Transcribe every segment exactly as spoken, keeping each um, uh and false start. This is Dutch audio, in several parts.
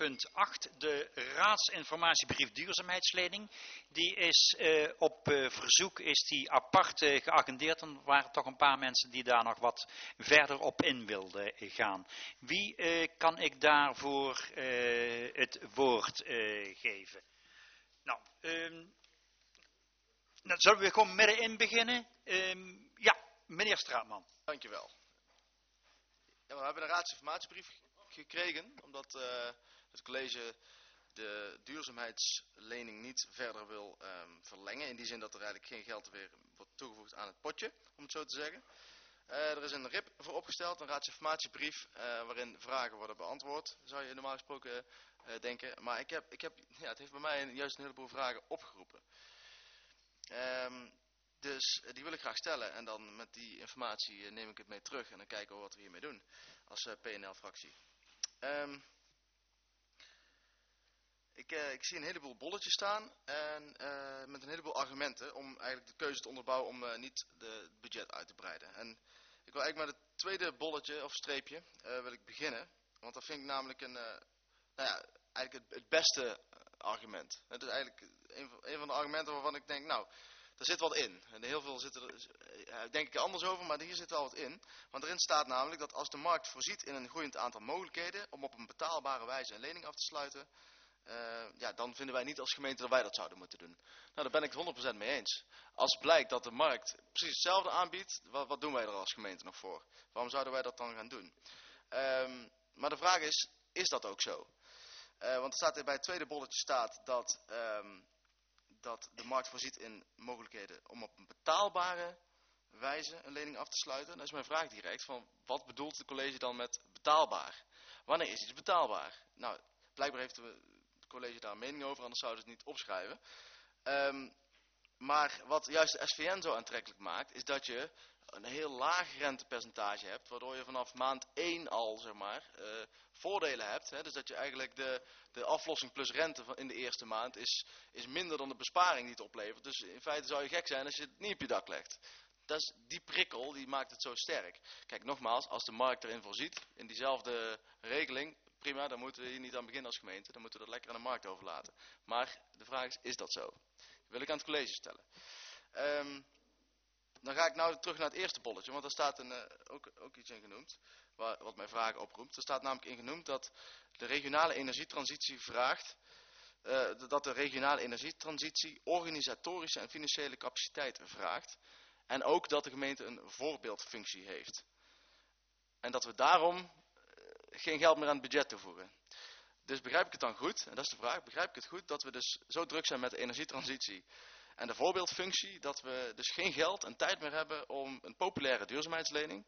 punt acht, de raadsinformatiebrief duurzaamheidslening. Die is uh, op uh, verzoek is die apart uh, geagendeerd. En er waren toch een paar mensen die daar nog wat verder op in wilden gaan. Wie uh, kan ik daarvoor uh, het woord uh, geven? Nou, um, dan zullen we gewoon middenin beginnen. Um, ja, meneer Straatman. Dankjewel. Ja, we hebben een raadsinformatiebrief gekregen, omdat uh, het college de duurzaamheidslening niet verder wil um, verlengen. In die zin dat er eigenlijk geen geld weer wordt toegevoegd aan het potje, om het zo te zeggen. Uh, er is een R I P voor opgesteld, een raadsinformatiebrief, uh, waarin vragen worden beantwoord, zou je normaal gesproken uh, denken. Maar ik heb, ik heb, ja, het heeft bij mij juist een heleboel vragen opgeroepen. Um, Dus uh, die wil ik graag stellen en dan met die informatie uh, neem ik het mee terug en dan kijken we wat we hiermee doen als uh, P N L-fractie. Um, ik, uh, ik zie een heleboel bolletjes staan en uh, met een heleboel argumenten om eigenlijk de keuze te onderbouwen om uh, niet de, het budget uit te breiden. En ik wil eigenlijk met het tweede bolletje of streepje uh, wil ik beginnen, want dat vind ik namelijk een, uh, nou ja, eigenlijk het, het beste argument. Het is eigenlijk een, een van de argumenten waarvan ik denk, nou, er zit wat in. En heel veel zit er, denk ik er anders over, maar hier zit wel wat in. Want erin staat namelijk dat als de markt voorziet in een groeiend aantal mogelijkheden om op een betaalbare wijze een lening af te sluiten, uh, ja, dan vinden wij niet als gemeente dat wij dat zouden moeten doen. Nou, daar ben ik het honderd procent mee eens. Als blijkt dat de markt precies hetzelfde aanbiedt, wat, wat doen wij er als gemeente nog voor? Waarom zouden wij dat dan gaan doen? Um, maar de vraag is, is dat ook zo? Uh, want er staat er bij het tweede bolletje staat dat... Um, dat de markt voorziet in mogelijkheden om op een betaalbare wijze een lening af te sluiten. Dan is mijn vraag direct van wat bedoelt het college dan met betaalbaar? Wanneer is iets betaalbaar? Nou, blijkbaar heeft het college daar een mening over, anders zouden ze het niet opschrijven. Um, maar wat juist de S V N zo aantrekkelijk maakt, is dat je een heel laag rentepercentage hebt, waardoor je vanaf maand één al, zeg maar, uh, voordelen hebt. Hè? Dus dat je eigenlijk de, de aflossing plus rente van in de eerste maand is, is minder dan de besparing die het oplevert. Dus in feite zou je gek zijn als je het niet op je dak legt. Dat is, die prikkel die maakt het zo sterk. Kijk, nogmaals, als de markt erin voorziet, in diezelfde regeling, prima, dan moeten we hier niet aan beginnen als gemeente. Dan moeten we dat lekker aan de markt overlaten. Maar de vraag is, is dat zo? Dat wil ik aan het college stellen. Um, Dan ga ik nou terug naar het eerste bolletje, want daar staat een, uh, ook, ook iets in genoemd, waar, wat mij vragen oproept. Er staat namelijk in genoemd dat de regionale energietransitie vraagt, uh, dat de regionale energietransitie organisatorische en financiële capaciteit vraagt. En ook dat de gemeente een voorbeeldfunctie heeft. En dat we daarom uh, geen geld meer aan het budget toevoegen. Dus begrijp ik het dan goed, en dat is de vraag, begrijp ik het goed dat we dus zo druk zijn met de energietransitie en de voorbeeldfunctie, dat we dus geen geld en tijd meer hebben om een populaire duurzaamheidslening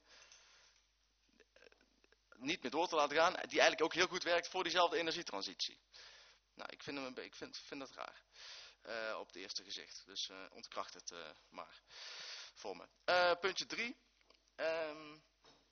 niet meer door te laten gaan, die eigenlijk ook heel goed werkt voor diezelfde energietransitie. Nou, ik vind, hem, ik vind, vind dat raar, uh, op het eerste gezicht. Dus uh, ontkracht het uh, maar voor me. Uh, puntje drie. Um,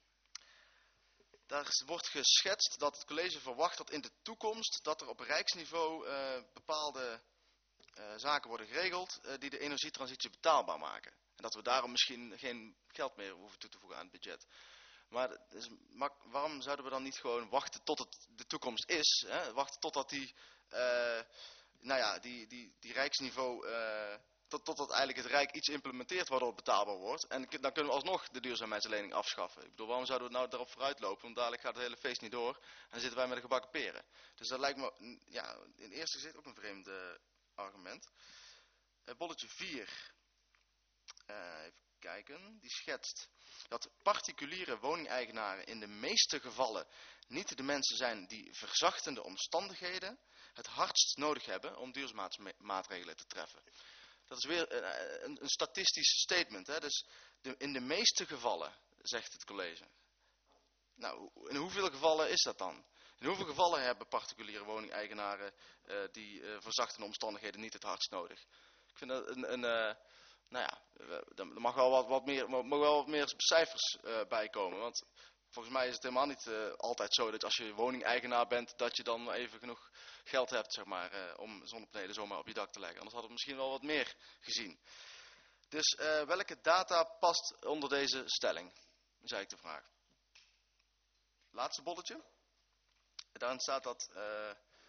Daar wordt geschetst dat het college verwacht dat in de toekomst dat er op rijksniveau uh, bepaalde uh, zaken worden geregeld uh, die de energietransitie betaalbaar maken. En dat we daarom misschien geen geld meer hoeven toe te voegen aan het budget. Maar dus, waarom zouden we dan niet gewoon wachten tot het de toekomst is? Hè? Wachten totdat die, uh, nou ja, die, die, die rijksniveau... Uh, Tot, totdat eigenlijk het Rijk iets implementeert waardoor het betaalbaar wordt. En dan kunnen we alsnog de duurzaamheidslening afschaffen. Ik bedoel, waarom zouden we nou daarop vooruit lopen? Want dadelijk gaat het hele feest niet door. En dan zitten wij met de gebakken peren. Dus dat lijkt me, ja, in eerste gezicht ook een vreemd uh, argument. Uh, bolletje vier. Uh, even kijken. Die schetst dat particuliere woningeigenaren in de meeste gevallen niet de mensen zijn die verzachtende omstandigheden het hardst nodig hebben om duurzaamheidsmaatregelen te treffen. Dat is weer een, een, een statistisch statement. Hè? Dus de, in de meeste gevallen, zegt het college. Nou, in hoeveel gevallen is dat dan? In hoeveel gevallen hebben particuliere woningeigenaren uh, die uh, verzachtende omstandigheden niet het hardst nodig? Ik vind dat een, een uh, nou ja, er mag wel wat, wat meer, mag wel wat meer cijfers uh, bij komen. Want volgens mij is het helemaal niet uh, altijd zo dat als je woningeigenaar bent, dat je dan even genoeg geld hebt, zeg maar, uh, om zonnepanelen zomaar op je dak te leggen. Anders hadden we misschien wel wat meer gezien. Dus uh, welke data past onder deze stelling? Is eigenlijk de vraag. Laatste bolletje. Daarin staat dat uh,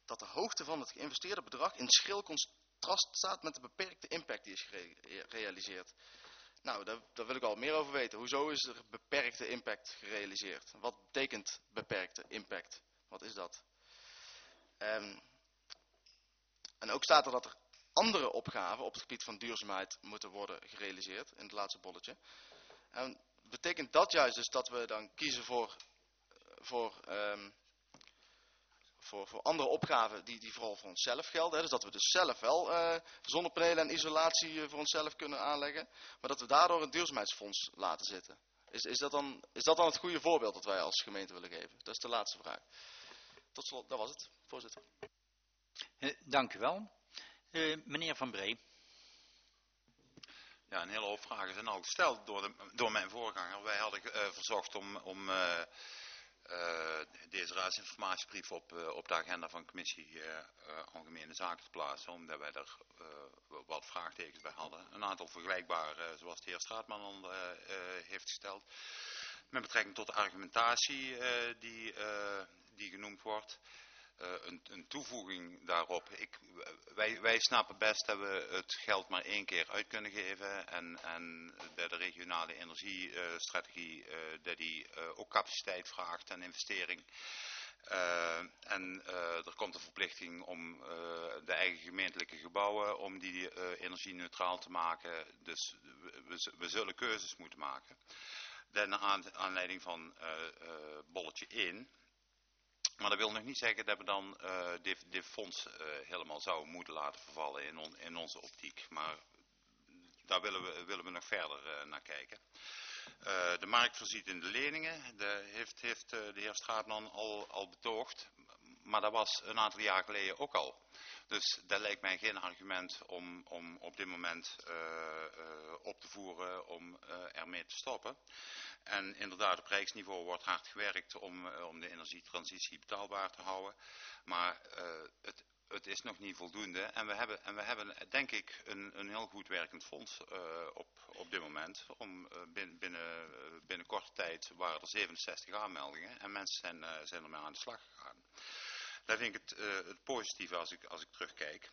dat de hoogte van het geïnvesteerde bedrag in schril contrast staat met de beperkte impact die is gerealiseerd. Nou, daar, daar wil ik al meer over weten. Hoezo is er beperkte impact gerealiseerd? Wat betekent beperkte impact? Wat is dat? Um, en ook staat er dat er andere opgaven op het gebied van duurzaamheid moeten worden gerealiseerd, in het laatste bolletje. En betekent dat juist dus dat we dan kiezen voor, voor, um, voor, voor andere opgaven die, die vooral voor onszelf gelden. Hè? Dus dat we dus zelf wel uh, zonnepanelen en isolatie uh, voor onszelf kunnen aanleggen, maar dat we daardoor een duurzaamheidsfonds laten zitten. Is, is, dat dan, is dat dan het goede voorbeeld dat wij als gemeente willen geven? Dat is de laatste vraag. Tot slot, dat was het, voorzitter. Uh, dank u wel. Uh, meneer Van Bree. Ja, een hele hoop vragen zijn al gesteld door, de, door mijn voorganger. Wij hadden uh, verzocht om, om uh, uh, deze raadsinformatiebrief op, uh, op de agenda van de commissie uh, uh, Algemene Zaken te plaatsen, omdat wij er uh, wat vraagtekens bij hadden. Een aantal vergelijkbare, uh, zoals de heer Straatman al uh, uh, heeft gesteld. Met betrekking tot de argumentatie uh, die, uh, die genoemd wordt. Uh, een, een toevoeging daarop. Ik, wij, wij snappen best dat we het geld maar één keer uit kunnen geven. En, en bij de regionale energiestrategie uh, dat die uh, ook capaciteit vraagt en investering. Uh, en uh, er komt een verplichting om uh, de eigen gemeentelijke gebouwen om die uh, energie-neutraal te maken. Dus we, we, we zullen keuzes moeten maken. Dan naar aanleiding van uh, uh, bolletje één. Maar dat wil nog niet zeggen dat we dan uh, dit, dit fonds uh, helemaal zouden moeten laten vervallen in, on, in onze optiek. Maar daar willen we, willen we nog verder uh, naar kijken. Uh, de markt voorziet in de leningen. Dat heeft, heeft uh, de heer Straatman al, al betoogd. Maar dat was een aantal jaar geleden ook al. Dus dat lijkt mij geen argument om, om op dit moment uh, uh, op te voeren om uh, ermee te stoppen. En inderdaad, op rijksniveau wordt hard gewerkt om, uh, om de energietransitie betaalbaar te houden. Maar uh, het, het is nog niet voldoende. En we hebben, en we hebben denk ik, een, een heel goed werkend fonds uh, op, op dit moment. Om, uh, binnen, binnen, uh, binnen korte tijd waren er zevenenzestig aanmeldingen en mensen zijn, uh, zijn ermee aan de slag gegaan. Dat vind ik het, uh, het positieve als ik, als ik terugkijk.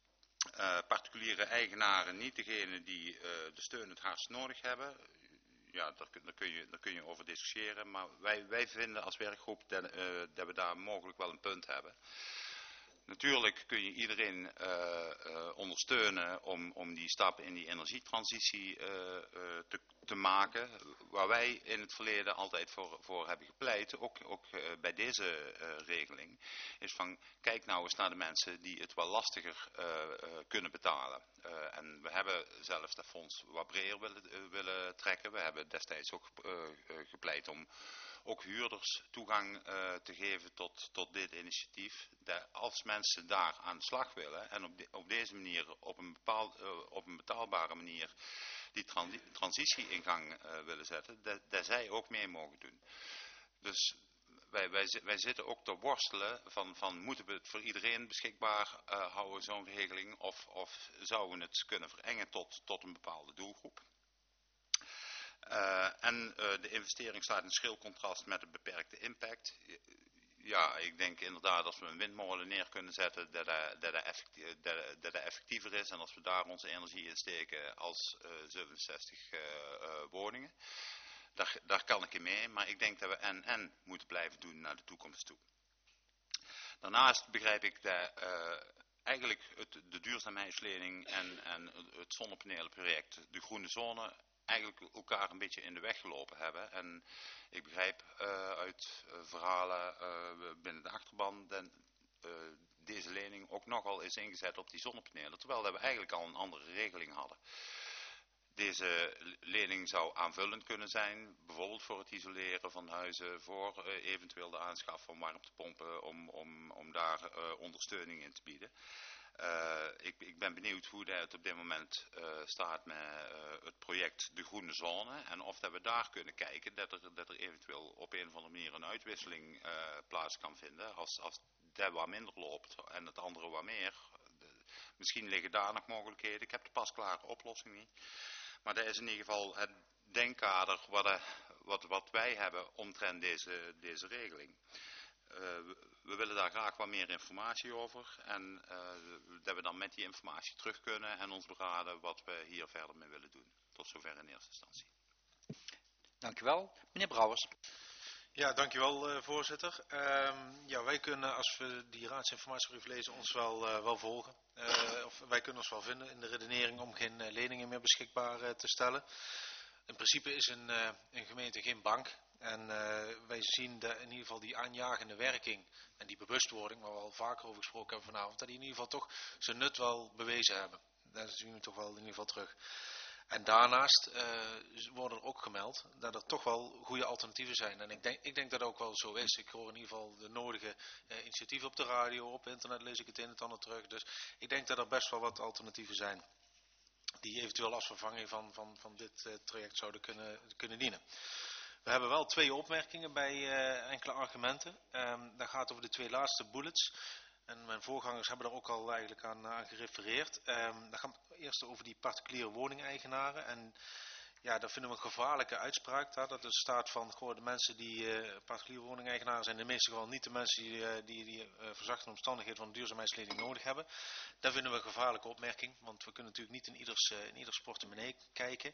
Uh, particuliere eigenaren, niet degene die uh, de steun het hardst nodig hebben. Ja, daar, daar, kun je, daar kun je over discussiëren. Maar wij, wij vinden als werkgroep dat, uh, dat we daar mogelijk wel een punt hebben. Natuurlijk kun je iedereen uh, uh, ondersteunen om, om die stap in die energietransitie uh, uh, te, te maken. Waar wij in het verleden altijd voor, voor hebben gepleit, ook, ook uh, bij deze uh, regeling, is van kijk nou eens naar de mensen die het wel lastiger uh, uh, kunnen betalen. Uh, en we hebben zelfs dat fonds wat breder willen, uh, willen trekken. We hebben destijds ook uh, uh, gepleit om ook huurders toegang uh, te geven tot, tot dit initiatief. Dat als mensen daar aan de slag willen en op, de, op deze manier op een, bepaald, uh, op een betaalbare manier die transi transitie in gang uh, willen zetten, dat, dat zij ook mee mogen doen. Dus wij, wij, wij zitten ook te worstelen van, van moeten we het voor iedereen beschikbaar uh, houden, zo'n regeling, of, of zouden we het kunnen verengen tot, tot een bepaalde doelgroep. Uh, en uh, de investering staat in schril contrast met een beperkte impact. Ja, ik denk inderdaad als we een windmolen neer kunnen zetten dat dat, dat, effectief, dat, dat dat effectiever is en als we daar onze energie in steken als uh, zevenenzestig uh, uh, woningen. Daar, daar kan ik in mee, maar ik denk dat we en-en moeten blijven doen naar de toekomst toe. Daarnaast begrijp ik dat uh, eigenlijk het, de duurzaamheidslening en, en het zonnepanelenproject, de groene zone, eigenlijk elkaar een beetje in de weg gelopen hebben. En ik begrijp uh, uit uh, verhalen uh, binnen de achterban dat uh, deze lening ook nogal is ingezet op die zonnepanelen, terwijl dat we eigenlijk al een andere regeling hadden. Deze lening zou aanvullend kunnen zijn, bijvoorbeeld voor het isoleren van huizen, voor uh, eventueel de aanschaf van warmtepompen, om, om, om daar uh, ondersteuning in te bieden. Uh, ik, ik ben benieuwd hoe dat op dit moment uh, staat met uh, het project De Groene Zone. En of dat we daar kunnen kijken dat er, dat er eventueel op een of andere manier een uitwisseling uh, plaats kan vinden. Als, als dat wat minder loopt en het andere wat meer. De, misschien liggen daar nog mogelijkheden. Ik heb de pasklare oplossing niet. Maar dat is in ieder geval het denkkader wat, wat, wat wij hebben omtrent deze, deze regeling. Uh, we, we willen daar graag wat meer informatie over. En uh, dat we dan met die informatie terug kunnen en ons beraden wat we hier verder mee willen doen. Tot zover in eerste instantie. Dank u wel. Meneer Brouwers. Ja, dankjewel uh, voorzitter. Uh, ja, wij kunnen, als we die raadsinformatiebrief lezen, ons wel, uh, wel volgen. Uh, of wij kunnen ons wel vinden in de redenering om geen uh, leningen meer beschikbaar uh, te stellen. In principe is een, uh, een gemeente geen bank. En uh, wij zien de, in ieder geval die aanjagende werking en die bewustwording, waar we al vaker over gesproken hebben vanavond, dat die in ieder geval toch zijn nut wel bewezen hebben. Dat zien we toch wel in ieder geval terug. En daarnaast uh, worden er ook gemeld dat er toch wel goede alternatieven zijn. En ik denk, ik denk dat dat ook wel zo is. Ik hoor in ieder geval de nodige uh, initiatieven op de radio, op internet lees ik het een en het ander terug. Dus ik denk dat er best wel wat alternatieven zijn die eventueel als vervanging van, van, van dit uh, traject zouden kunnen, kunnen dienen. We hebben wel twee opmerkingen bij uh, enkele argumenten. Um, dat gaat over de twee laatste bullets. En mijn voorgangers hebben er ook al eigenlijk aan, aan gerefereerd. Um, dat gaat eerst over die particuliere woningeigenaren. En ja, dat vinden we een gevaarlijke uitspraak. Daar, dat er staat van, goh, de mensen die uh, particuliere woningeigenaren zijn in de meeste gevallen niet de mensen die uh, die, die uh, verzachtende omstandigheden van de duurzaamheidslening nodig hebben. Dat vinden we een gevaarlijke opmerking. Want we kunnen natuurlijk niet in ieders, uh, in ieders portemonnee kijken.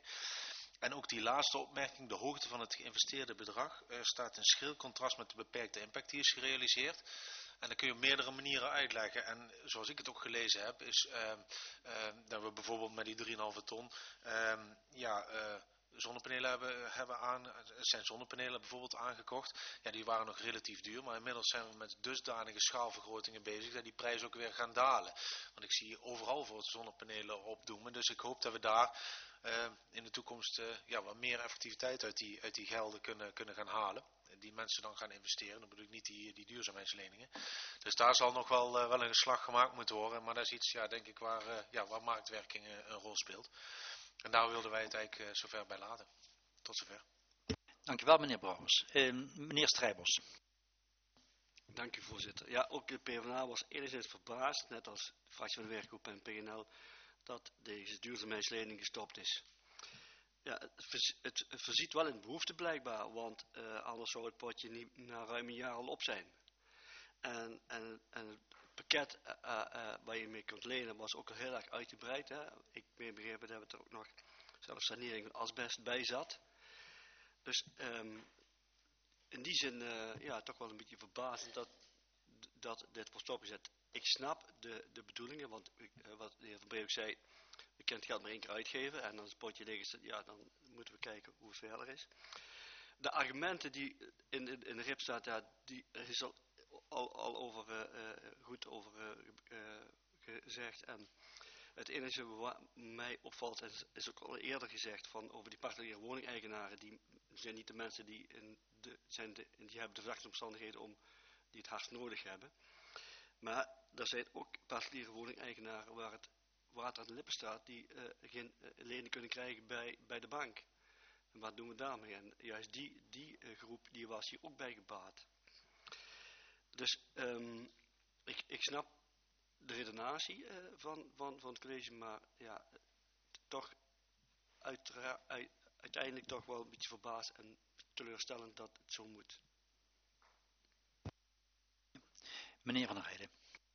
En ook die laatste opmerking, de hoogte van het geïnvesteerde bedrag, uh, staat in schril contrast met de beperkte impact die is gerealiseerd. En dat kun je op meerdere manieren uitleggen. En zoals ik het ook gelezen heb, is uh, uh, dat we bijvoorbeeld met die drie komma vijf ton uh, ja, uh, zonnepanelen hebben, hebben aan, zijn zonnepanelen bijvoorbeeld aangekocht. Ja, die waren nog relatief duur, maar inmiddels zijn we met dusdanige schaalvergrotingen bezig dat die prijzen ook weer gaan dalen. Want ik zie overal voor het zonnepanelen opdoemen. Dus ik hoop dat we daar uh, in de toekomst uh, ja, wat meer effectiviteit uit die, uit die gelden kunnen, kunnen gaan halen. Die mensen dan gaan investeren, dan bedoel ik niet die, die duurzaamheidsleningen. Dus daar zal nog wel, uh, wel een slag gemaakt moeten worden. Maar dat is iets, ja, denk ik, waar, uh, ja, waar marktwerking uh, een rol speelt. En daar wilden wij het eigenlijk uh, zover bij laten. Tot zover. Dank u wel, meneer Brouwers. Uh, meneer Strijbos. Dank u, voorzitter. Ja, ook de PvdA was enigszins verbaasd, net als de fractie van de werkgroep en P N L, dat deze duurzaamheidslening gestopt is. Ja, het, vers, het, het voorziet wel in behoefte blijkbaar, want uh, anders zou het potje niet na ruim een jaar al op zijn. En, en, en het pakket uh, uh, waar je mee kunt lenen was ook al heel erg uitgebreid. Hè? Ik ben begrepen dat er ook nog zelfs sanering van asbest bij zat. Dus um, in die zin uh, ja, toch wel een beetje verbazend dat, dat dit wordt stopgezet. Ik snap de, de bedoelingen, want uh, wat de heer Van Breeuw zei, je kunt het geld maar één keer uitgeven en als het potje leeg is, ja, dan moeten we kijken hoe het verder is. De argumenten die in, in, in de R I P staat, ja, die is al, al, al over, uh, goed over uh, uh, gezegd. En het enige wat mij opvalt, is, is ook al eerder gezegd, van over die particuliere woningeigenaren, die zijn niet de mensen die, in de, zijn de, die hebben de verzachte omstandigheden om, die het hardst nodig hebben. Maar er zijn ook particuliere woningeigenaren waar het water aan de lippen staat, die uh, geen uh, lening kunnen krijgen bij, bij de bank. En wat doen we daarmee? En juist die, die uh, groep, die was hier ook bij gebaat. Dus um, ik, ik snap de redenatie uh, van, van, van het college, maar ja, toch uitera- uit, uiteindelijk toch wel een beetje verbaasd en teleurstellend dat het zo moet. Meneer Van Heijden.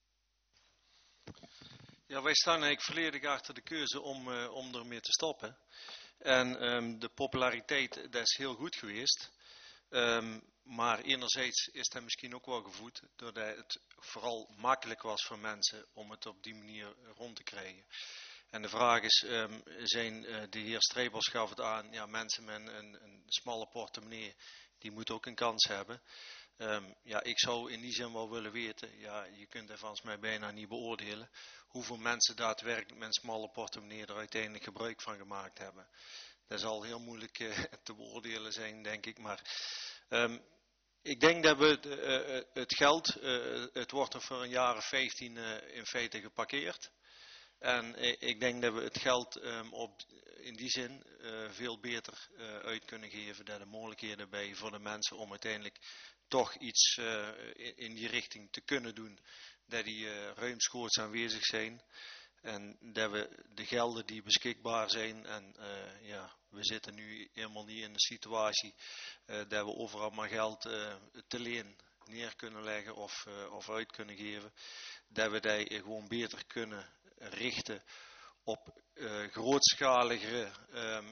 Ja, wij staan eigenlijk volledig achter de keuze om, uh, om ermee te stoppen. En um, de populariteit, dat is heel goed geweest. Um, maar enerzijds is dat misschien ook wel gevoed doordat het vooral makkelijk was voor mensen om het op die manier rond te krijgen. En de vraag is, um, zijn, uh, de heer Strijbos gaf het aan, ja, mensen met een, een smalle portemonnee, die moeten ook een kans hebben. Um, ja, ik zou in die zin wel willen weten, ja, je kunt er volgens mij bijna niet beoordelen, hoeveel mensen daadwerkelijk met een smalle portemonnee er uiteindelijk gebruik van gemaakt hebben. Dat zal heel moeilijk uh, te beoordelen zijn, denk ik, maar um, ik denk dat we uh, het geld, uh, het wordt er voor een jaar of vijftien uh, in feite geparkeerd. En uh, ik denk dat we het geld um, op, in die zin uh, veel beter uh, uit kunnen geven, dat de mogelijkheden bij voor de mensen om uiteindelijk toch iets uh, in, in die richting te kunnen doen, dat die uh, ruimschoots aanwezig zijn. En dat we de gelden die beschikbaar zijn, en uh, ja, we zitten nu helemaal niet in de situatie uh, dat we overal maar geld uh, te leen neer kunnen leggen of, uh, of uit kunnen geven. Dat we die gewoon beter kunnen richten op uh, grootschaligere um,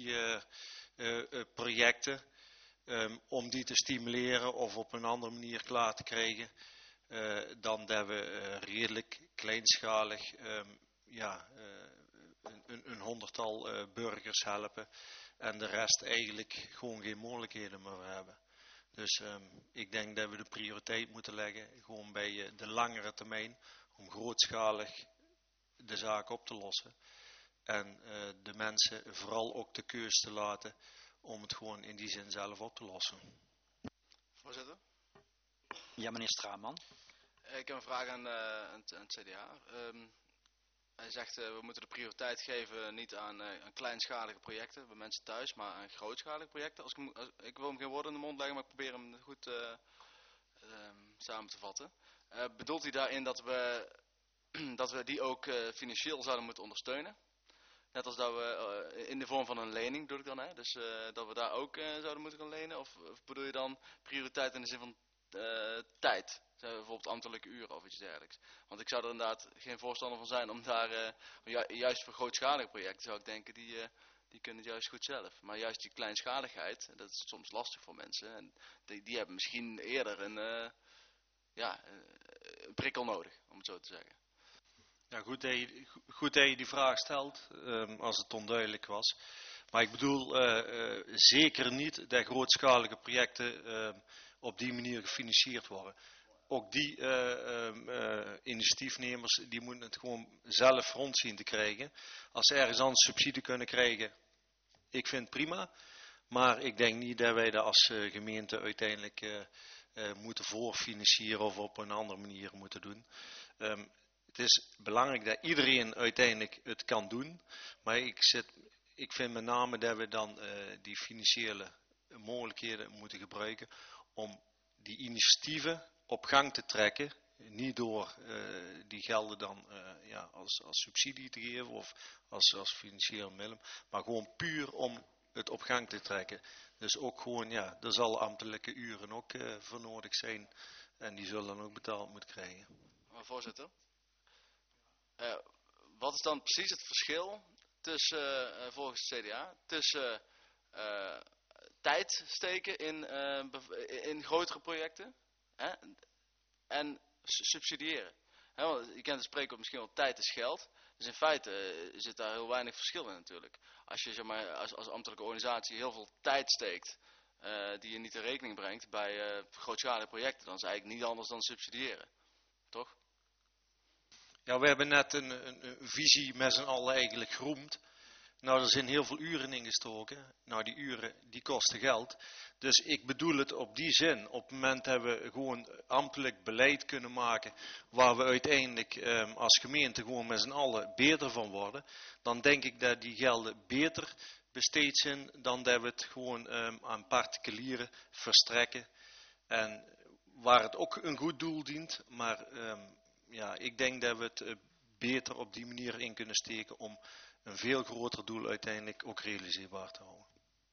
energieprojecten. Uh, um, om die te stimuleren of op een andere manier klaar te krijgen. Uh, dan dat we uh, redelijk kleinschalig um, ja, uh, een, een honderdtal uh, burgers helpen. En de rest eigenlijk gewoon geen mogelijkheden meer hebben. Dus um, ik denk dat we de prioriteit moeten leggen gewoon bij uh, de langere termijn om grootschalig de zaak op te lossen. En uh, de mensen vooral ook de keus te laten om het gewoon in die zin zelf op te lossen. Voorzitter? Ja, meneer Straatman. Ik heb een vraag aan, uh, aan, aan het C D A. Um, hij zegt uh, we moeten de prioriteit geven niet aan, uh, aan kleinschalige projecten bij mensen thuis, maar aan grootschalige projecten. Als ik, als, ik wil hem geen woorden in de mond leggen, maar ik probeer hem goed uh, um, samen te vatten. Uh, bedoelt hij daarin dat we, dat we die ook uh, financieel zouden moeten ondersteunen? Net als dat we uh, in de vorm van een lening, bedoel ik dan, hè? Dus uh, dat we daar ook uh, zouden moeten gaan lenen? Of, of bedoel je dan prioriteit in de zin van uh, tijd? Bijvoorbeeld ambtelijke uren of iets dergelijks. Want ik zou er inderdaad geen voorstander van zijn om daar, uh, ju juist voor grootschalige projecten zou ik denken, die, uh, die kunnen het juist goed zelf. Maar juist die kleinschaligheid, dat is soms lastig voor mensen. En die, die hebben misschien eerder een, uh, ja, een prikkel nodig, om het zo te zeggen. Ja, goed dat je, goed dat je die vraag stelt, um, als het onduidelijk was. Maar ik bedoel uh, uh, zeker niet dat grootschalige projecten uh, op die manier gefinancierd worden. Ook die uh, uh, initiatiefnemers die moeten het gewoon zelf rond zien te krijgen. Als ze ergens anders subsidie kunnen krijgen, ik vind het prima. Maar ik denk niet dat wij dat als uh, gemeente uiteindelijk uh, uh, moeten voorfinancieren of op een andere manier moeten doen. Um, het is belangrijk dat iedereen uiteindelijk het kan doen. Maar ik, zit, ik vind met name dat we dan uh, die financiële mogelijkheden moeten gebruiken om die initiatieven op gang te trekken. Niet door uh, die gelden dan uh, ja, als, als subsidie te geven of als, als financieel middel. Maar gewoon puur om het op gang te trekken. Dus ook gewoon, ja, er zal ambtelijke uren ook uh, voor nodig zijn. En die zullen dan ook betaald moeten krijgen. Maar voorzitter, uh, wat is dan precies het verschil tussen, uh, volgens het C D A, tussen uh, tijd steken in, uh, in grotere projecten hè, en subsidiëren? Hè, want je kent het spreekwoord misschien wel, tijd is geld. Dus in feite uh, zit daar heel weinig verschil in natuurlijk. Als je zeg maar, als, als ambtelijke organisatie heel veel tijd steekt uh, die je niet in rekening brengt bij uh, grootschalige projecten, dan is het eigenlijk niet anders dan subsidiëren. Toch? Ja, we hebben net een, een, een visie met z'n allen eigenlijk geroemd. Nou, er zijn heel veel uren ingestoken. Nou, die uren, die kosten geld. Dus ik bedoel het op die zin. Op het moment dat we gewoon ambtelijk beleid kunnen maken, waar we uiteindelijk eh, als gemeente gewoon met z'n allen beter van worden, dan denk ik dat die gelden beter besteed zijn dan dat we het gewoon eh, aan particulieren verstrekken. En waar het ook een goed doel dient, maar eh, ja, ik denk dat we het uh, beter op die manier in kunnen steken om een veel groter doel uiteindelijk ook realiseerbaar te houden.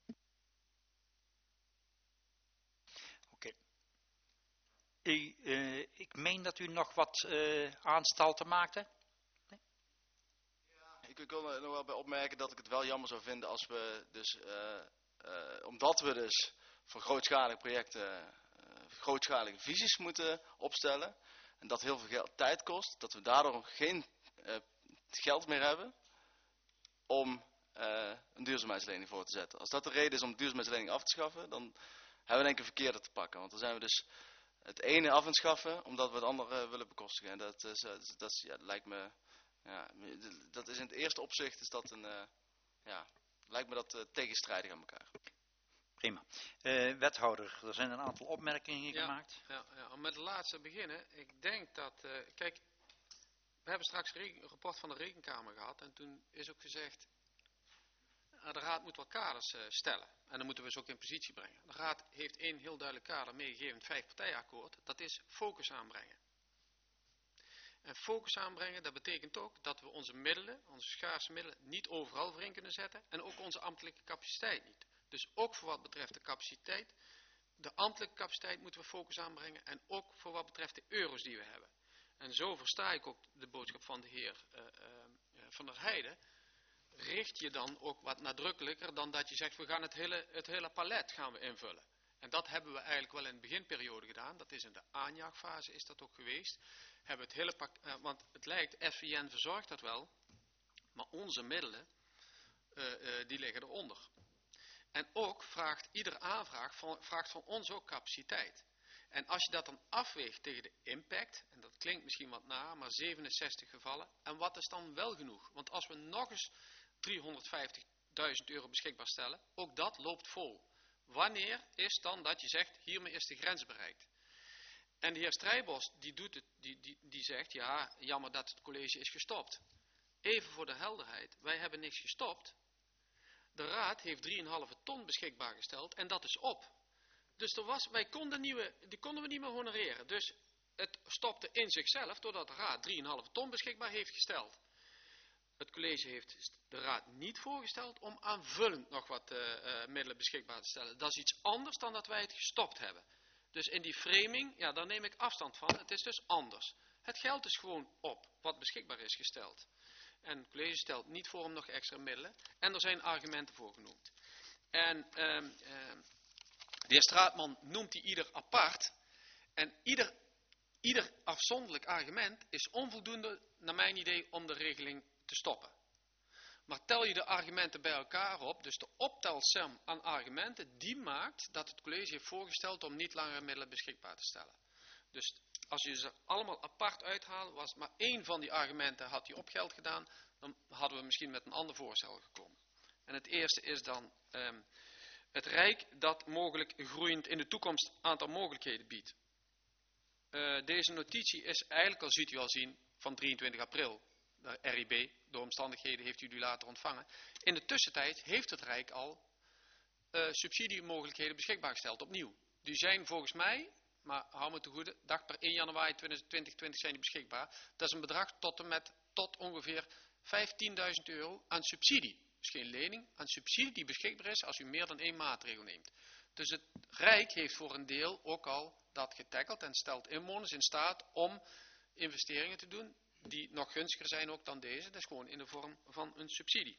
Oké. Okay. Uh, ik meen dat u nog wat uh, aanstalten maakte. Nee? Ja, ik wil er nog wel bij opmerken dat ik het wel jammer zou vinden als we dus, uh, uh, omdat we dus voor grootschalige projecten uh, grootschalige visies moeten opstellen, en dat heel veel geld, tijd kost, dat we daardoor geen uh, geld meer hebben om uh, een duurzaamheidslening voor te zetten. Als dat de reden is om de duurzaamheidslening af te schaffen, dan hebben we denk ik een verkeerde te pakken. Want dan zijn we dus het ene af aan het schaffen, omdat we het andere uh, willen bekostigen. En dat, is, uh, dat, is, ja, dat lijkt me, ja, dat is in het eerste opzicht is dat een, uh, ja, lijkt me dat uh, tegenstrijdig aan elkaar. Prima. Uh, wethouder, er zijn een aantal opmerkingen ja, gemaakt. Ja, ja, om met de laatste beginnen. Ik denk dat, uh, kijk, we hebben straks een rapport van de Rekenkamer gehad. En toen is ook gezegd, uh, de Raad moet wel kaders uh, stellen. En dan moeten we ze ook in positie brengen. De Raad heeft één heel duidelijk kader meegegeven, het vijfpartijakkoord. Dat is focus aanbrengen. En focus aanbrengen, dat betekent ook dat we onze middelen, onze schaarse middelen, niet overal voor in kunnen zetten. En ook onze ambtelijke capaciteit niet. Dus ook voor wat betreft de capaciteit de ambtelijke capaciteit moeten we focus aanbrengen en ook voor wat betreft de euro's die we hebben. En zo versta ik ook de boodschap van de heer uh, uh, Van der Heijden. Richt je dan ook wat nadrukkelijker dan dat je zegt, we gaan het hele, het hele palet gaan we invullen. En dat hebben we eigenlijk wel in de beginperiode gedaan. Dat is in de aanjaagfase is dat ook geweest. Hebben het hele pak, uh, want het lijkt, S V N verzorgt dat wel, maar onze middelen, uh, uh, die liggen eronder. En ook vraagt iedere aanvraag van, vraagt van ons ook capaciteit. En als je dat dan afweegt tegen de impact, en dat klinkt misschien wat na, maar zevenenzestig gevallen, en wat is dan wel genoeg? Want als we nog eens driehonderdvijftigduizend euro beschikbaar stellen, ook dat loopt vol. Wanneer is dan dat je zegt, hiermee is de grens bereikt? En de heer Strijbos, die, doet het, die, die, die zegt, ja, jammer dat het college is gestopt. Even voor de helderheid, wij hebben niks gestopt. De raad heeft drie komma vijf ton beschikbaar gesteld en dat is op. Dus er was, wij konden nieuwe, die konden we niet meer honoreren. Dus het stopte in zichzelf doordat de raad drie komma vijf ton beschikbaar heeft gesteld. Het college heeft de raad niet voorgesteld om aanvullend nog wat uh, uh, middelen beschikbaar te stellen. Dat is iets anders dan dat wij het gestopt hebben. Dus in die framing, ja, daar neem ik afstand van. Het is dus anders. Het geld is gewoon op wat beschikbaar is gesteld. En het college stelt niet voor om nog extra middelen. En er zijn argumenten voor genoemd. En uh, uh, de heer Straatman noemt die ieder apart. En ieder, ieder afzonderlijk argument is onvoldoende, naar mijn idee, om de regeling te stoppen. Maar tel je de argumenten bij elkaar op, dus de optelsom aan argumenten, die maakt dat het college heeft voorgesteld om niet langer middelen beschikbaar te stellen. Dus als je ze allemaal apart uithaalt, was maar één van die argumenten had hij op geld gedaan, dan hadden we misschien met een ander voorstel gekomen. En het eerste is dan um, het Rijk dat mogelijk groeiend in de toekomst aantal mogelijkheden biedt. Uh, deze notitie is eigenlijk, al ziet u al zien, van drieëntwintig april. De R I B, door omstandigheden heeft u die later ontvangen. In de tussentijd heeft het Rijk al uh, subsidiemogelijkheden beschikbaar gesteld, opnieuw. Die zijn volgens mij, maar hou me te goede, dag per één januari tweeduizend twintig zijn die beschikbaar. Dat is een bedrag tot en met, tot ongeveer vijftienduizend euro aan subsidie. Dus geen lening, aan subsidie die beschikbaar is als u meer dan één maatregel neemt. Dus het Rijk heeft voor een deel ook al dat getackeld en stelt inwoners in staat om investeringen te doen die nog gunstiger zijn ook dan deze. Dat is gewoon in de vorm van een subsidie.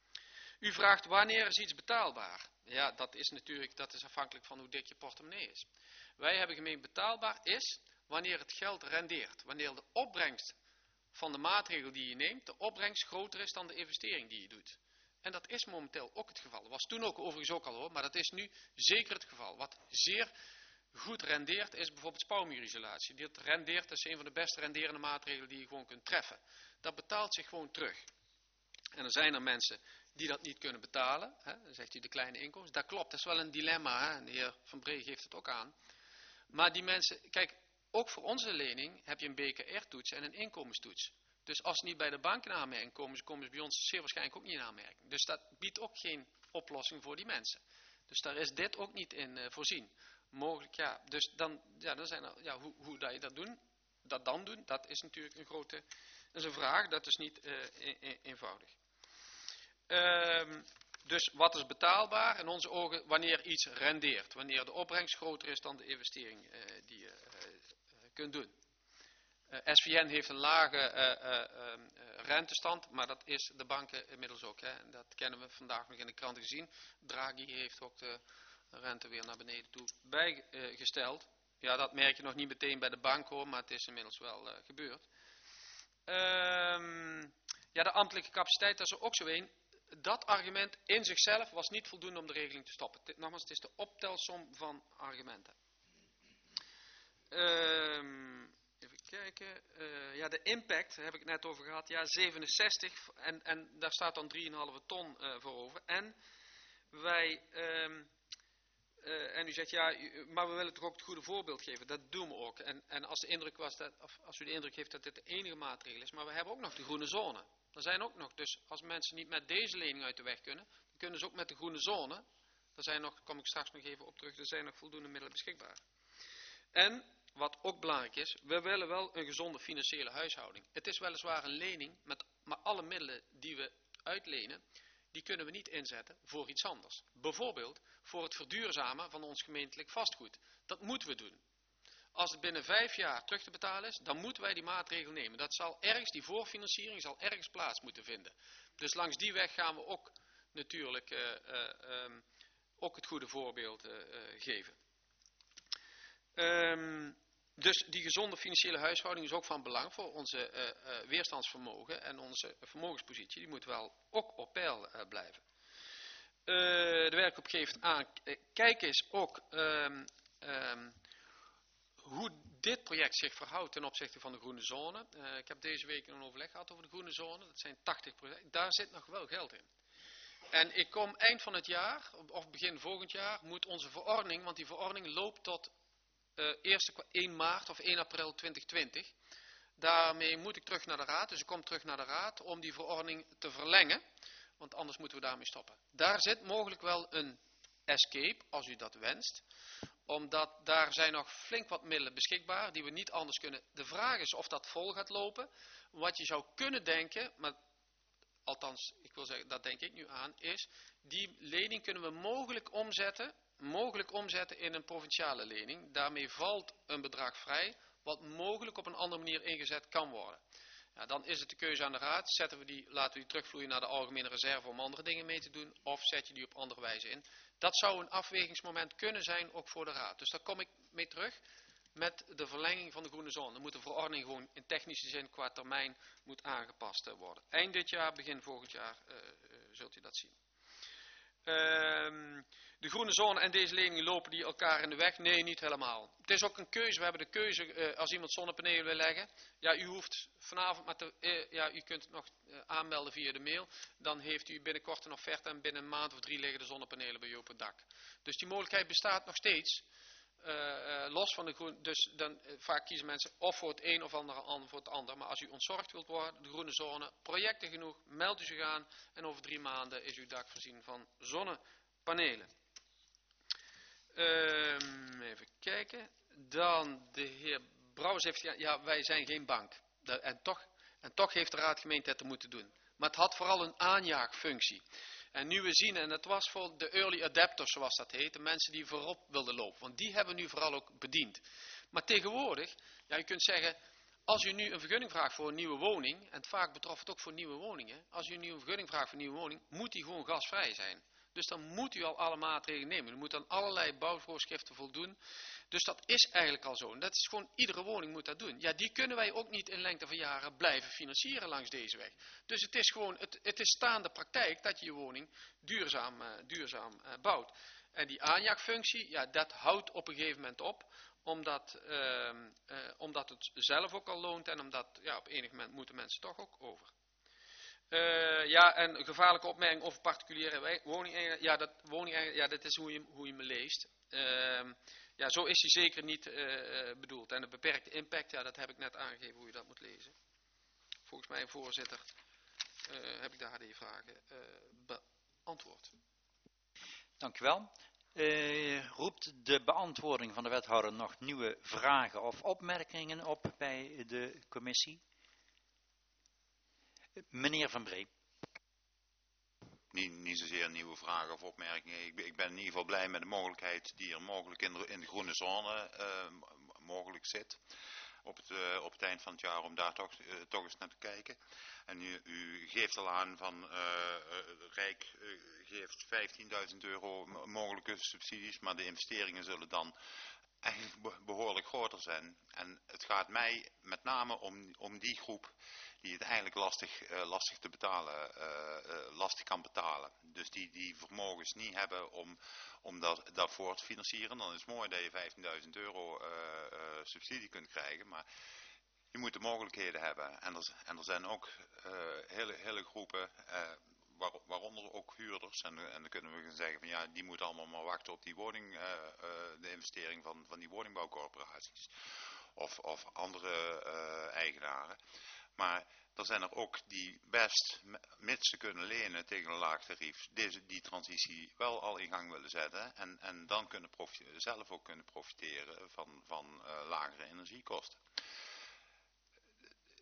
U vraagt wanneer is iets betaalbaar? Ja, dat is natuurlijk, dat is afhankelijk van hoe dik je portemonnee is. Wij hebben gemeend betaalbaar is wanneer het geld rendeert. Wanneer de opbrengst van de maatregel die je neemt, de opbrengst groter is dan de investering die je doet. En dat is momenteel ook het geval. Dat was toen ook overigens ook al hoor, maar dat is nu zeker het geval. Wat zeer goed rendeert is bijvoorbeeld spouwmuurisolatie. Dat rendeert, dat is een van de best renderende maatregelen die je gewoon kunt treffen. Dat betaalt zich gewoon terug. En er zijn er mensen die dat niet kunnen betalen. Hè? Dan zegt u de kleine inkomens. Dat klopt, dat is wel een dilemma. Hè? En de heer Van Bree geeft het ook aan. Maar die mensen, kijk, ook voor onze lening heb je een B K R-toets en een inkomenstoets. Dus als ze niet bij de bank in aanmerking komen, ze komen ze bij ons zeer waarschijnlijk ook niet in aanmerking. Dus dat biedt ook geen oplossing voor die mensen. Dus daar is dit ook niet in uh, voorzien. Mogelijk, ja. Dus dan, ja, dan zijn er, ja, hoe, hoe dat je dat doen, dat dan doen, dat is natuurlijk een grote, dat is een vraag, dat is niet uh, in, in, eenvoudig. Um, dus wat is betaalbaar? In onze ogen, wanneer iets rendeert, wanneer de opbrengst groter is dan de investering uh, die je uh, kunt doen. Uh, S V N heeft een lage uh, uh, uh, rentestand, maar dat is de banken inmiddels ook. Hè. En dat kennen we vandaag nog in de kranten gezien. Draghi heeft ook de rente weer naar beneden toe bijgesteld. Ja, dat merk je nog niet meteen bij de bank hoor, maar het is inmiddels wel uh, gebeurd. Um, ja, de ambtelijke capaciteit, dat is er ook zo een. Dat argument in zichzelf was niet voldoende om de regeling te stoppen. Nogmaals, het is de optelsom van argumenten. Um, even kijken. Uh, ja, de impact, daar heb ik het net over gehad. Ja, zevenenzestig en, en daar staat dan drie komma vijf ton uh, voor over. En wij... Um, Uh, en u zegt, ja, u, maar we willen toch ook het goede voorbeeld geven. Dat doen we ook. En, en als, de indruk was dat, of als u de indruk heeft dat dit de enige maatregel is, maar we hebben ook nog de groene zone. Er zijn ook nog, dus als mensen niet met deze lening uit de weg kunnen, dan kunnen ze ook met de groene zone. Er zijn nog, daar kom ik straks nog even op terug, er zijn nog voldoende middelen beschikbaar. En, wat ook belangrijk is, we willen wel een gezonde financiële huishouding. Het is weliswaar een lening, met, maar alle middelen die we uitlenen, die kunnen we niet inzetten voor iets anders. Bijvoorbeeld voor het verduurzamen van ons gemeentelijk vastgoed. Dat moeten we doen. Als het binnen vijf jaar terug te betalen is, dan moeten wij die maatregel nemen. Dat zal ergens, die voorfinanciering zal ergens plaats moeten vinden. Dus langs die weg gaan we ook natuurlijk uh, uh, um, ook het goede voorbeeld uh, uh, geven. Um, dus die gezonde financiële huishouding is ook van belang voor onze uh, uh, weerstandsvermogen en onze vermogenspositie. Die moet wel ook op peil uh, blijven. Uh, de werkgroep geeft aan, uh, kijk eens ook um, um, hoe dit project zich verhoudt ten opzichte van de groene zone. Uh, ik heb deze week een overleg gehad over de groene zone. Dat zijn tachtig projecten. Daar zit nog wel geld in. En ik kom eind van het jaar, of begin volgend jaar, moet onze verordening, want die verordening loopt tot uh, eerste één maart of één april twintig twintig. Daarmee moet ik terug naar de raad, dus ik kom terug naar de raad om die verordening te verlengen, want anders moeten we daarmee stoppen. Daar zit mogelijk wel een escape, als u dat wenst, omdat daar zijn nog flink wat middelen beschikbaar die we niet anders kunnen. De vraag is of dat vol gaat lopen. Wat je zou kunnen denken, maar althans, ik wil zeggen, dat denk ik nu aan, is die lening kunnen we mogelijk omzetten, mogelijk omzetten in een provinciale lening. Daarmee valt een bedrag vrij, wat mogelijk op een andere manier ingezet kan worden. Ja, dan is het de keuze aan de raad, zetten we die, laten we die terugvloeien naar de algemene reserve om andere dingen mee te doen, of zet je die op andere wijze in. Dat zou een afwegingsmoment kunnen zijn, ook voor de raad. Dus daar kom ik mee terug met de verlenging van de groene zone. Dan moet de verordening gewoon in technische zin qua termijn moet aangepast worden. Eind dit jaar, begin volgend jaar uh, uh, zult u dat zien. Uh, de groene zone en deze leningen lopen die elkaar in de weg? Nee, niet helemaal. Het is ook een keuze. We hebben de keuze uh, als iemand zonnepanelen wil leggen. Ja, u hoeft vanavond maar te, uh, ja, u kunt het nog uh, aanmelden via de mail. Dan heeft u binnenkort een offerte en binnen een maand of drie liggen de zonnepanelen bij u op het dak. Dus die mogelijkheid bestaat nog steeds. Uh, uh, los van de groen, dus dan uh, vaak kiezen mensen of voor het een of andere of voor het ander. Maar als u ontzorgd wilt worden, de groene zone, projecten genoeg, meld u zich aan en over drie maanden is uw dak voorzien van zonnepanelen. Uh, even kijken. Dan de heer Brouwers heeft gezegd, ja, wij zijn geen bank. De, en, toch, en toch heeft de raad gemeente het te moeten doen. Maar het had vooral een aanjaagfunctie. En nu we zien, en dat was voor de early adapters zoals dat heet, de mensen die voorop wilden lopen. Want die hebben we nu vooral ook bediend. Maar tegenwoordig, ja, je kunt zeggen, als u nu een vergunning vraagt voor een nieuwe woning, en het vaak betrof het ook voor nieuwe woningen, als u nu een vergunning vraagt voor een nieuwe woning, moet die gewoon gasvrij zijn. Dus dan moet u al alle maatregelen nemen. U moet aan allerlei bouwvoorschriften voldoen. Dus dat is eigenlijk al zo. En dat is gewoon, iedere woning moet dat doen. Ja, die kunnen wij ook niet in lengte van jaren blijven financieren langs deze weg. Dus het is gewoon, het, het is staande praktijk dat je je woning duurzaam, uh, duurzaam uh, bouwt. En die aanjaagfunctie, ja, dat houdt op een gegeven moment op. Omdat, uh, uh, omdat het zelf ook al loont en omdat, ja, op enig moment moeten mensen toch ook over. Uh, ja, en een gevaarlijke opmerking over particuliere woning. Ja, dat, woning, ja, dat is hoe je, hoe je me leest. Uh, ja, zo is hij zeker niet uh, bedoeld. En de beperkte impact, ja, dat heb ik net aangegeven hoe je dat moet lezen. Volgens mij, voorzitter, uh, heb ik daar de vragen uh, beantwoord. Dank u wel. Uh, roept de beantwoording van de wethouder nog nieuwe vragen of opmerkingen op bij de commissie? Meneer Van Bree. Niet, niet zozeer nieuwe vragen of opmerkingen. Ik ben, ik ben in ieder geval blij met de mogelijkheid die er mogelijk in de, in de groene zone uh, mogelijk zit. Op het, uh, op het eind van het jaar om daar toch, uh, toch eens naar te kijken. En u, u geeft al aan van uh, uh, Rijk uh, geeft vijftienduizend euro mogelijke subsidies, maar de investeringen zullen dan eigenlijk behoorlijk groter zijn. En het gaat mij met name om, om die groep die het eigenlijk lastig, uh, lastig te betalen, uh, uh, lastig kan betalen. Dus die, die vermogens niet hebben om, om dat, daarvoor te financieren. Dan is het mooi dat je vijftienduizend euro uh, uh, subsidie kunt krijgen, maar je moet de mogelijkheden hebben. En er, en er zijn ook uh, hele, hele groepen, uh, waar, waaronder ook huurders. En, en dan kunnen we gaan zeggen van ja, die moeten allemaal maar wachten op die woning, uh, uh, de investering van, van die woningbouwcorporaties. Of, of andere uh, eigenaren. Maar er zijn er ook die best, mits ze kunnen lenen tegen een laag tarief, deze, die transitie wel al in gang willen zetten. En, en dan kunnen zelf ook kunnen profiteren van, van uh, lagere energiekosten. Ik,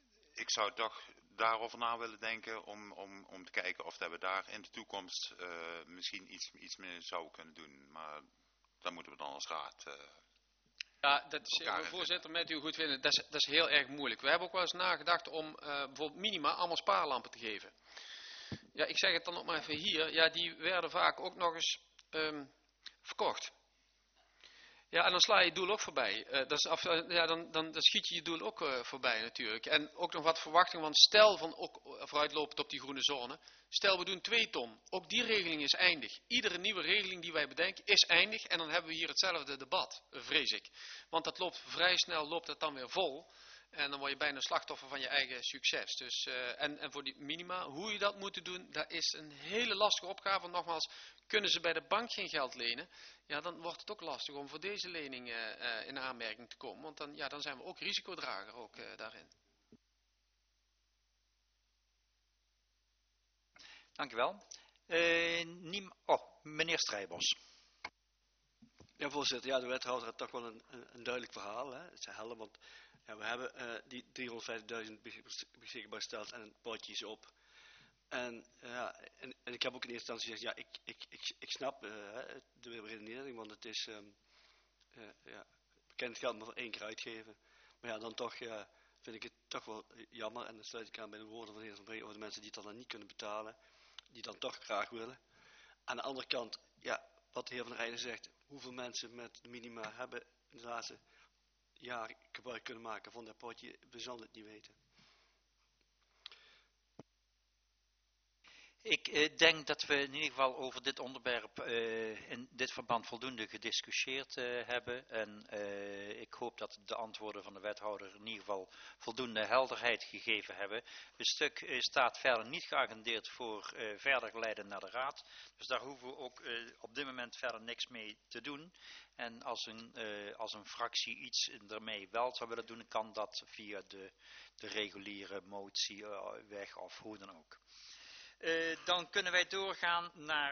ik zou toch daarover na willen denken om, om, om te kijken of dat we daar in de toekomst uh, misschien iets, iets meer zouden kunnen doen. Maar dat moeten we dan als raad... Uh, Ja, dat is, uh, voorzitter, met u goed vinden, dat is, dat is heel erg moeilijk. We hebben ook wel eens nagedacht om uh, bijvoorbeeld minima allemaal spaarlampen te geven. Ja, ik zeg het dan ook maar even hier. Ja, die werden vaak ook nog eens um, verkocht. Ja, en dan sla je het doel ook voorbij. Uh, dat is af, uh, ja, dan, dan, dan schiet je je doel ook uh, voorbij natuurlijk. En ook nog wat verwachting, want stel van ook vooruitlopend op die groene zone. Stel we doen twee ton. Ook die regeling is eindig. Iedere nieuwe regeling die wij bedenken is eindig. En dan hebben we hier hetzelfde debat, uh, vrees ik. Want dat loopt vrij snel, loopt het dan weer vol. En dan word je bijna slachtoffer van je eigen succes. Dus, uh, en, en voor die minima, hoe je dat moet doen, dat is een hele lastige opgave. Want nogmaals, kunnen ze bij de bank geen geld lenen, ja, dan wordt het ook lastig om voor deze lening uh, uh, in aanmerking te komen. Want dan, ja, dan zijn we ook risicodrager ook, uh, daarin. Dank u wel. Uh, Niem, oh, meneer Strijbos. Ja, voorzitter, ja, de wethouder had toch wel een, een, een duidelijk verhaal. Hè. Het is helder, want ja, we hebben uh, die driehonderdvijftigduizend beschikbaar gesteld en het potje is op. En, ja, en, en ik heb ook in eerste instantie gezegd, ja, ik, ik, ik, ik snap uh, de redenering, want het is um, uh, ja, bekend geld maar voor één keer uitgeven. Maar ja, dan toch ja, vind ik het toch wel jammer, en dan sluit ik aan bij de woorden van de heer Van Bree over de mensen die het dan niet kunnen betalen, die dan toch graag willen. Aan de andere kant, ja, wat de heer Van Rijden zegt, hoeveel mensen met de minima hebben in de laatste jaar gebruik kunnen maken van dat potje, we zullen het niet weten. Ik uh, denk dat we in ieder geval over dit onderwerp uh, in dit verband voldoende gediscussieerd uh, hebben. En uh, ik hoop dat de antwoorden van de wethouder in ieder geval voldoende helderheid gegeven hebben. Het stuk uh, staat verder niet geagendeerd voor uh, verder geleiden naar de raad. Dus daar hoeven we ook uh, op dit moment verder niks mee te doen. En als een, uh, als een fractie iets ermee wel zou willen doen, kan dat via de, de reguliere motie uh, weg of hoe dan ook. Uh, dan kunnen wij doorgaan naar